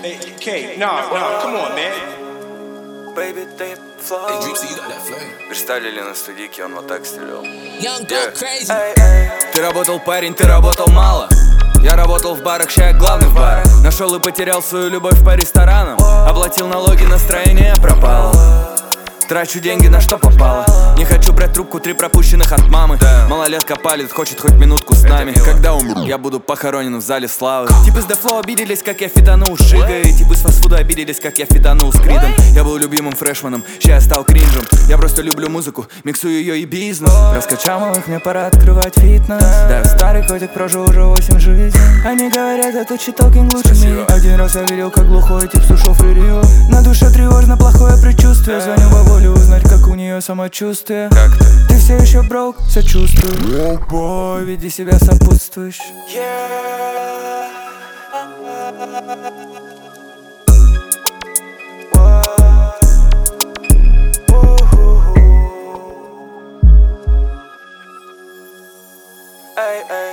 Hey, K, nah, come on, man. Baby, they flow. Hey, Dreepsy, you got that flame. Представили на студийке, он вот так стрелял. Young go crazy. Ты работал, парень, ты работал мало. Я работал в барах, ща я главный в барах. Нашел и потерял свою любовь по ресторанам. Оплатил налоги, настроение пропало. Трачу деньги на что попало. Не хочу брать трубку, 3 пропущенных от мамы. Малолетка палит, хочет хоть минутку с нами. Когда умру, я буду похоронен в зале славы. Типы с Дефло обиделись, как я фитанул с Жигой. Типы с фастфуда обиделись, как я фитанул с Кридом. Я был любимым фрешманом, ща я стал кринжем. Я просто люблю музыку, миксую ее и бизнес. Раскачал малых, мне пора открывать фитнес. Да, я старый котик, прожил уже 8 жизней. Они говорят, это читалкинг лучше меня. Один раз я видел, как глухой тип слушал Фририо. На душе тревожно, плохое предчувствие. Звоню бабуле узнать, как у нее самочувствие. Как ты все еще брок, сочувствую. Бой, веди себя сопутствуешь. Эй, эй.